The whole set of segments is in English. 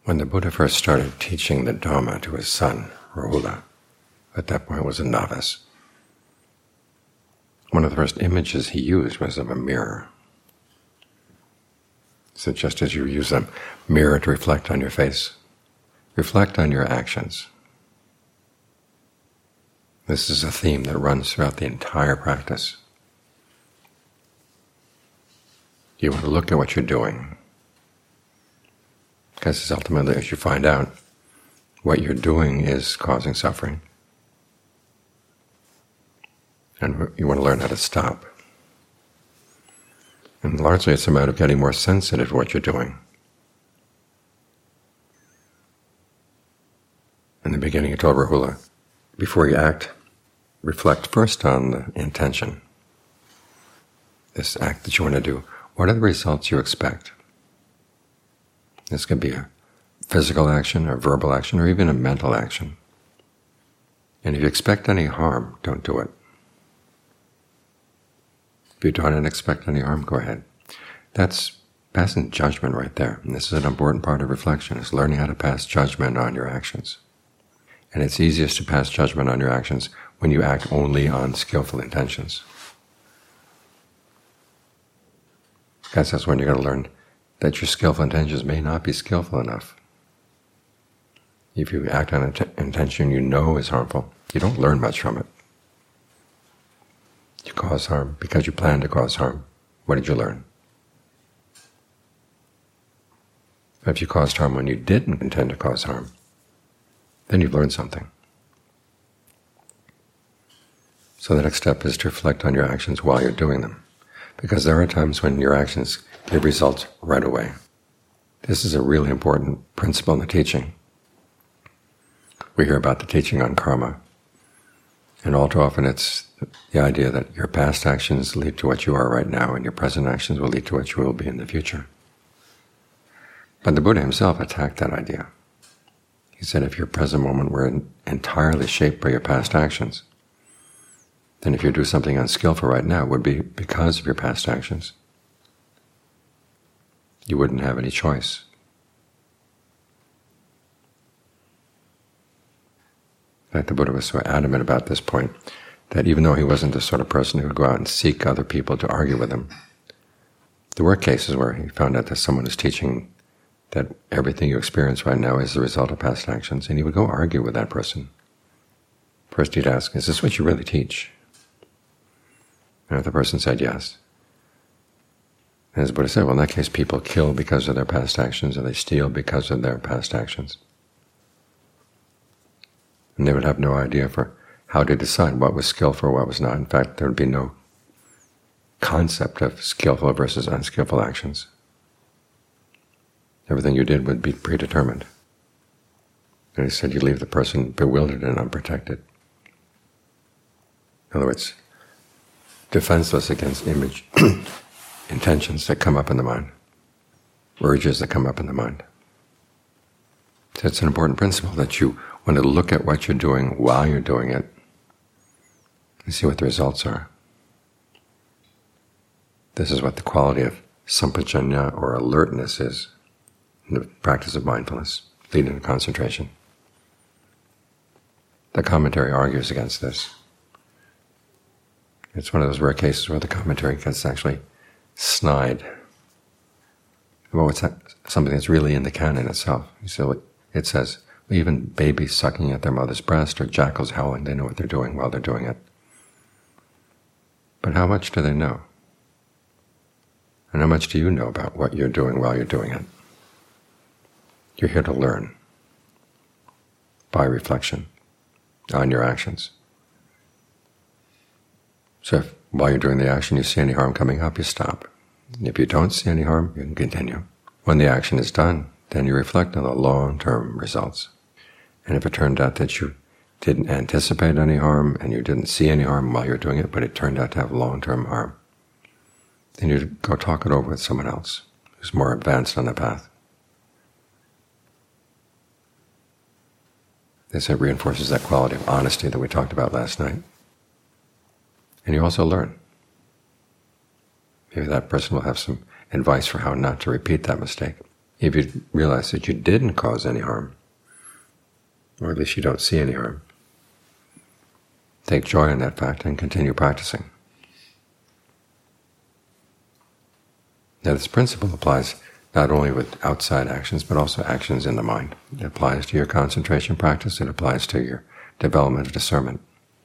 When the Buddha first started teaching the Dhamma to his son, Rahula, at that point was a novice, one of the first images he used was of a mirror. So just as you use a mirror to reflect on your face, reflect on your actions. This is a theme that runs throughout the entire practice. You want to look at what you're doing, because it's ultimately, as you find out, what you're doing is causing suffering. And you want to learn how to stop. And largely it's a matter of getting more sensitive to what you're doing. In the beginning, he told Rahula, before you act, reflect first on the intention. This act that you want to do, what are the results you expect? This could be a physical action, or verbal action, or even a mental action. And if you expect any harm, don't do it. If you don't expect any harm, go ahead. That's passing judgment right there. And this is an important part of reflection, is learning how to pass judgment on your actions. And it's easiest to pass judgment on your actions when you act only on skillful intentions. Because that's when you're going to learn that your skillful intentions may not be skillful enough. If you act on an intention you know is harmful, you don't learn much from it. You cause harm because you plan to cause harm. What did you learn? If you caused harm when you didn't intend to cause harm, then you've learned something. So the next step is to reflect on your actions while you're doing them, because there are times when your actions give results right away. This is a really important principle in the teaching. We hear about the teaching on karma, and all too often it's the idea that your past actions lead to what you are right now, and your present actions will lead to what you will be in the future. But the Buddha himself attacked that idea. He said if your present moment were entirely shaped by your past actions, then if you do something unskillful right now, it would be because of your past actions. You wouldn't have any choice. In fact, the Buddha was so adamant about this point that even though he wasn't the sort of person who would go out and seek other people to argue with him, there were cases where he found out that someone was teaching that everything you experience right now is the result of past actions, and he would go argue with that person. First he'd ask, is this what you really teach? And if the person said yes, and as Buddha said, well, in that case people kill because of their past actions, or they steal because of their past actions. And they would have no idea for how to decide what was skillful or what was not. In fact, there would be no concept of skillful versus unskillful actions. Everything you did would be predetermined. And he said you leave the person bewildered and unprotected. In other words, defenseless against intentions that come up in the mind, urges that come up in the mind. So it's an important principle that you want to look at what you're doing while you're doing it and see what the results are. This is what the quality of sampajanya, or alertness, is in the practice of mindfulness, leading to concentration. The commentary argues against this. It's one of those rare cases where the commentary gets actually snide about what's something that's really in the canon itself. So it says, even babies sucking at their mother's breast or jackals howling, they know what they're doing while they're doing it. But how much do they know? And how much do you know about what you're doing while you're doing it? You're here to learn by reflection on your actions. So if while you're doing the action you see any harm coming up, you stop. If you don't see any harm, you can continue. When the action is done, then you reflect on the long-term results. And if it turned out that you didn't anticipate any harm and you didn't see any harm while you're doing it, but it turned out to have long-term harm, then you go talk it over with someone else who's more advanced on the path. This reinforces that quality of honesty that we talked about last night. And you also learn. Maybe that person will have some advice for how not to repeat that mistake. If you realize that you didn't cause any harm, or at least you don't see any harm, take joy in that fact and continue practicing. Now this principle applies not only with outside actions, but also actions in the mind. It applies to your concentration practice, it applies to your development of discernment.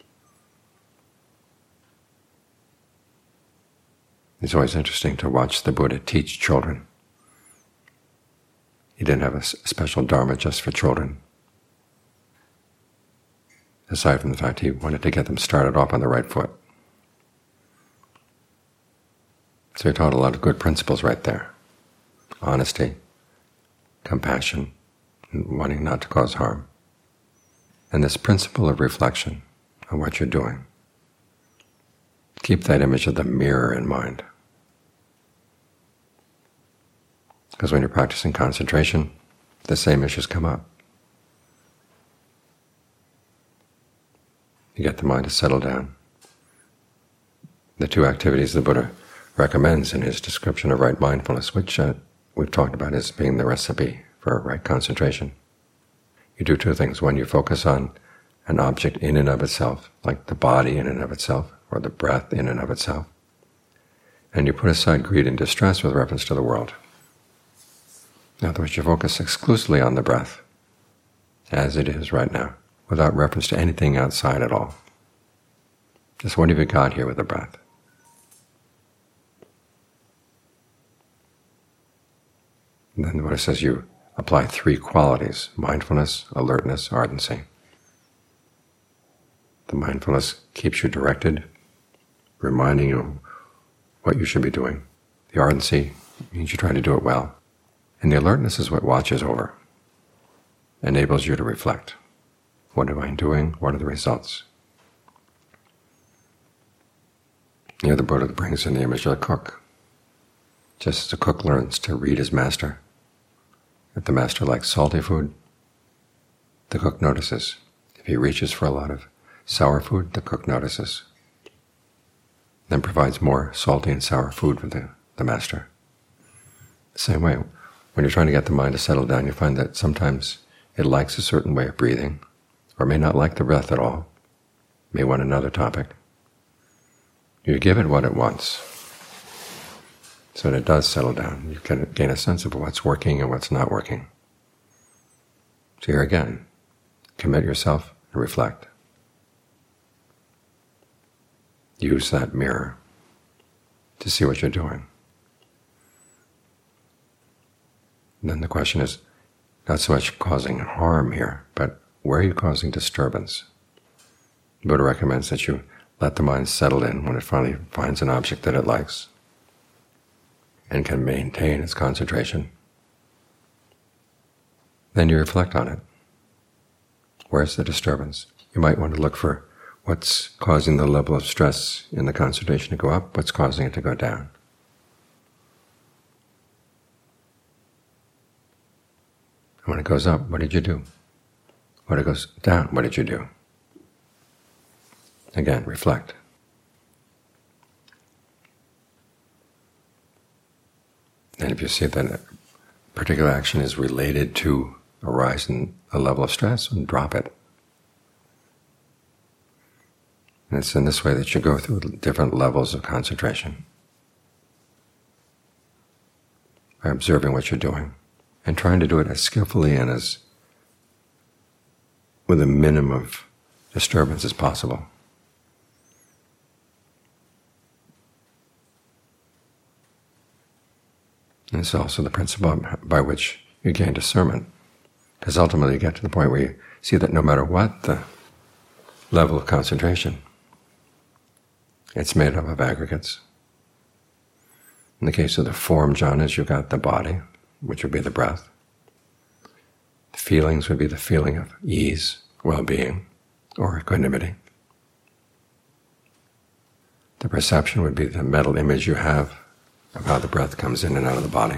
It's always interesting to watch the Buddha teach children. He didn't have a special dharma just for children. Aside from the fact he wanted to get them started off on the right foot. So he taught a lot of good principles right there. Honesty, compassion, and wanting not to cause harm. And this principle of reflection on what you're doing. Keep that image of the mirror in mind. Because when you're practicing concentration, the same issues come up. You get the mind to settle down. The two activities the Buddha recommends in his description of right mindfulness, which we've talked about as being the recipe for right concentration. You do two things. One, you focus on an object in and of itself, like the body in and of itself, or the breath in and of itself. And you put aside greed and distress with reference to the world. In other words, you focus exclusively on the breath, as it is right now, without reference to anything outside at all. Just what have you got here with the breath? And then the Buddha says you apply three qualities: mindfulness, alertness, ardency. The mindfulness keeps you directed, reminding you what you should be doing. The ardency means you try to do it well. And the alertness is what watches over, enables you to reflect. What am I doing? What are the results? Here the Buddha brings in the image of the cook. Just as the cook learns to read his master, if the master likes salty food, the cook notices. If he reaches for a lot of sour food, the cook notices. Then provides more salty and sour food for the master. The same way, when you're trying to get the mind to settle down, you find that sometimes it likes a certain way of breathing, or may not like the breath at all, may want another topic. You give it what it wants, so that it does settle down. You can gain a sense of what's working and what's not working. So here again, commit yourself and reflect. Use that mirror to see what you're doing. And then the question is not so much causing harm here, but where are you causing disturbance? The Buddha recommends that you let the mind settle in when it finally finds an object that it likes and can maintain its concentration. Then you reflect on it. Where's the disturbance? You might want to look for what's causing the level of stress in the concentration to go up, what's causing it to go down. And when it goes up, what did you do? When it goes down, what did you do? Again, reflect. And if you see that a particular action is related to a rise in a level of stress, drop it. And it's in this way that you go through different levels of concentration, by observing what you're doing and trying to do it as skillfully and as with a minimum of disturbance as possible. And it's also the principle by which you gain discernment, because ultimately you get to the point where you see that no matter what the level of concentration, it's made up of aggregates. In the case of the form jhanas, you've got the body, which would be the breath. The feelings would be the feeling of ease, well-being, or equanimity. The perception would be the mental image you have of how the breath comes in and out of the body.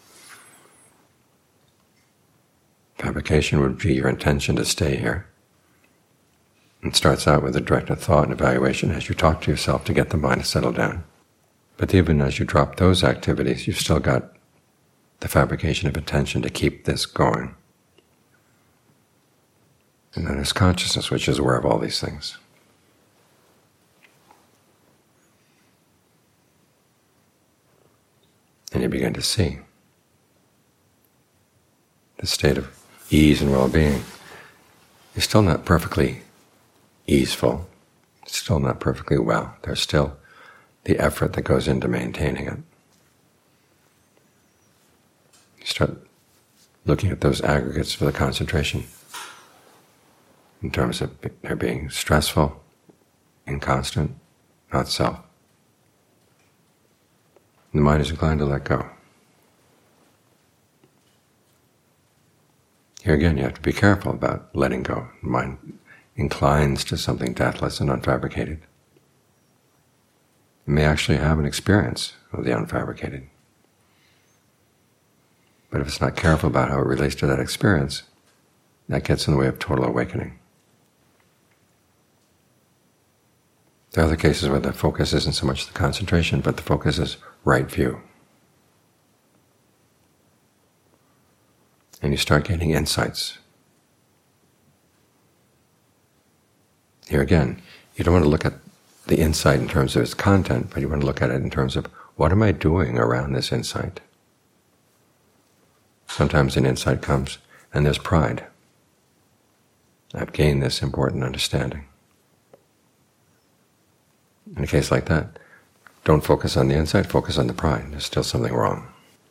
Fabrication would be your intention to stay here. It starts out with a directed thought and evaluation as you talk to yourself to get the mind to settle down. But even as you drop those activities, you've still got the fabrication of attention to keep this going. And then there's consciousness, which is aware of all these things. And you begin to see the state of ease and well-being is still not perfectly easeful, it's still not perfectly well. There's still the effort that goes into maintaining it. You start looking at those aggregates for the concentration in terms of their being stressful, inconstant, not self. The mind is inclined to let go. Here again, you have to be careful about letting go. The mind inclines to something deathless and unfabricated. You may actually have an experience of the unfabricated. But if it's not careful about how it relates to that experience, that gets in the way of total awakening. There are other cases where the focus isn't so much the concentration, but the focus is right view. And you start gaining insights. Here again, you don't want to look at the insight in terms of its content, but you want to look at it in terms of, what am I doing around this insight? Sometimes an insight comes and there's pride. I've gained this important understanding. In a case like that, don't focus on the insight, focus on the pride. There's still something wrong.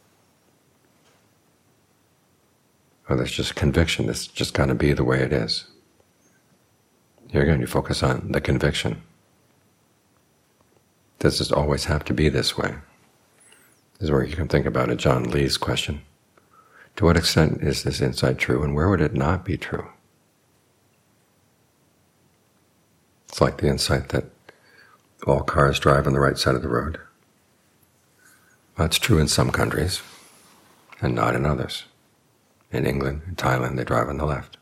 Or there's just conviction, this just got to be the way it is. Here again, you focus on the conviction. Does this always have to be this way? This is where you can think about it, John Lee's question. To what extent is this insight true, and where would it not be true? It's like the insight that all cars drive on the right side of the road. Well, that's true in some countries, and not in others. In England and Thailand, they drive on the left.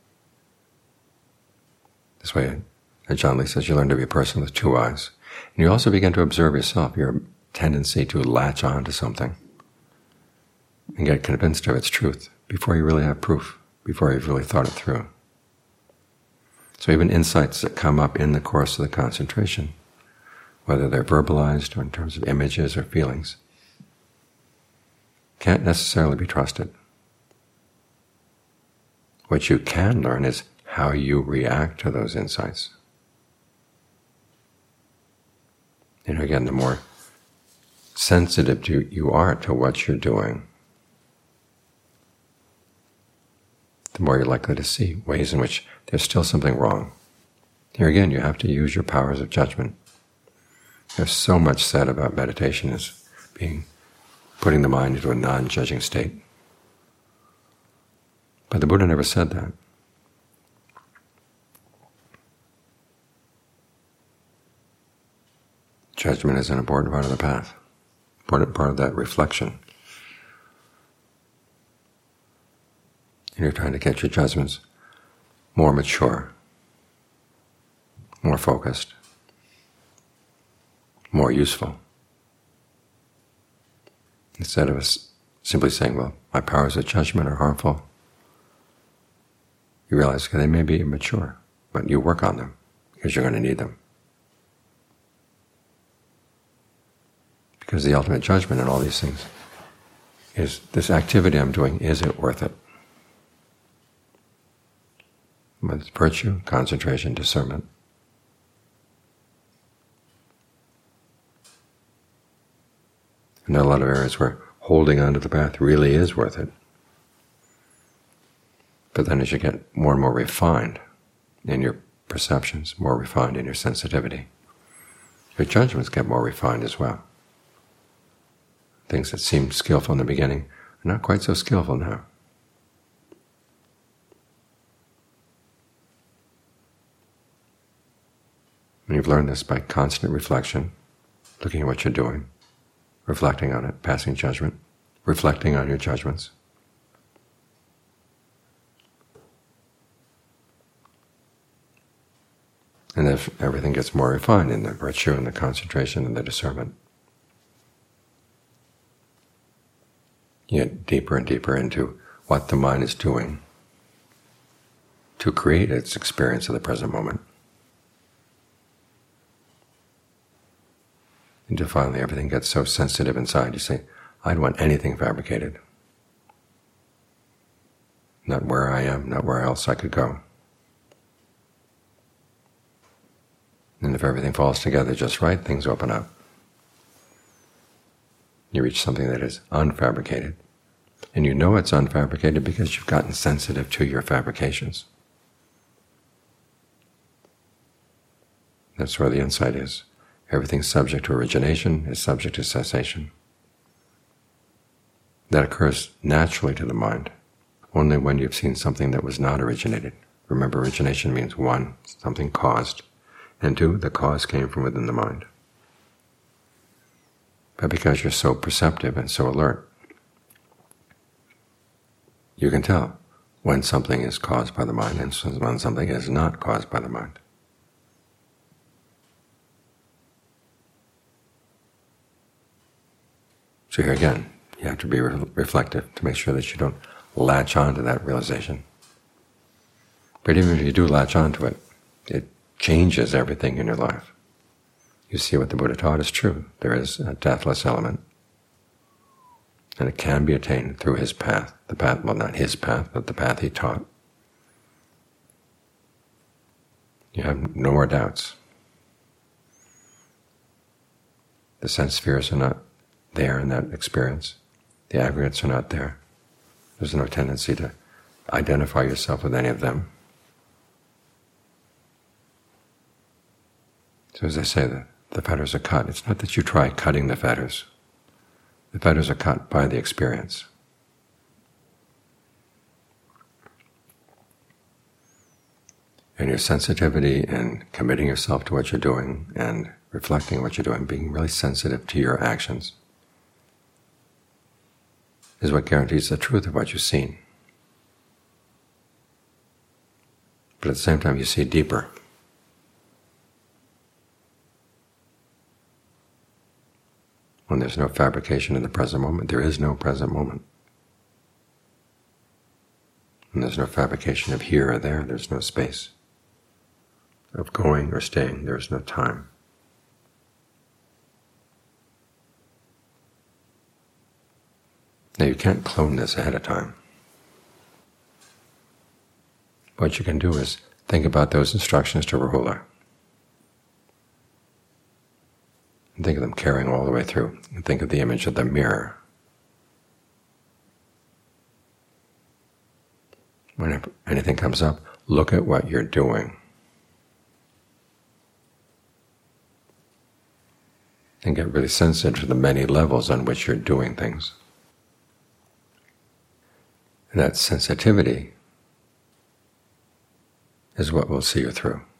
This way, as John Lee says, you learn to be a person with two eyes. And you also begin to observe yourself, your tendency to latch on to something and get convinced of its truth before you really have proof, before you've really thought it through. So even insights that come up in the course of the concentration, whether they're verbalized or in terms of images or feelings, can't necessarily be trusted. What you can learn is how you react to those insights. And again, the more sensitive you are to what you're doing, the more you're likely to see ways in which there's still something wrong. Here again, you have to use your powers of judgment. There's so much said about meditation as putting the mind into a non-judging state. But the Buddha never said that. Judgment is an important part of the path, important part of that reflection. And you're trying to get your judgments more mature, more focused, more useful. Instead of us simply saying, well, my powers of judgment are harmful, you realize they may be immature, but you work on them because you're going to need them. Because the ultimate judgment in all these things is, this activity I'm doing, is it worth it? With virtue, concentration, discernment. And there are a lot of areas where holding on to the path really is worth it. But then as you get more and more refined in your perceptions, more refined in your sensitivity, your judgments get more refined as well. Things that seemed skillful in the beginning are not quite so skillful now. And you've learned this by constant reflection, looking at what you're doing, reflecting on it, passing judgment, reflecting on your judgments. And if everything gets more refined in the virtue and the concentration and the discernment, You get deeper and deeper into what the mind is doing to create its experience of the present moment. Until finally everything gets so sensitive inside, you say, I don't want anything fabricated. Not where I am, not where else I could go. And if everything falls together just right, things open up. You reach something that is unfabricated. And you know it's unfabricated because you've gotten sensitive to your fabrications. That's where the insight is. Everything subject to origination is subject to cessation. That occurs naturally to the mind, only when you've seen something that was not originated. Remember, origination means one, something caused, and two, the cause came from within the mind. But because you're so perceptive and so alert, you can tell when something is caused by the mind and when something is not caused by the mind. So here again, you have to be reflective to make sure that you don't latch on to that realization. But even if you do latch on to it, it changes everything in your life. You see what the Buddha taught is true. There is a deathless element, and it can be attained through his path. The path, well, not his path, but the path he taught. You have no more doubts. The sense spheres are not there in that experience. The aggregates are not there. There's no tendency to identify yourself with any of them. So as I say, the fetters are cut. It's not that you try cutting the fetters. The fetters are cut by the experience. And your sensitivity and committing yourself to what you're doing and reflecting what you're doing, being really sensitive to your actions, is what guarantees the truth of what you've seen. But at the same time, you see deeper. When there's no fabrication in the present moment, there is no present moment. When there's no fabrication of here or there, there's no space. Of going or staying, there is no time. Now you can't clone this ahead of time. What you can do is think about those instructions to Rahula. And think of them carrying all the way through. And think of the image of the mirror. Whenever anything comes up, look at what you're doing. And get really sensitive to the many levels on which you're doing things. And that sensitivity is what will see you through.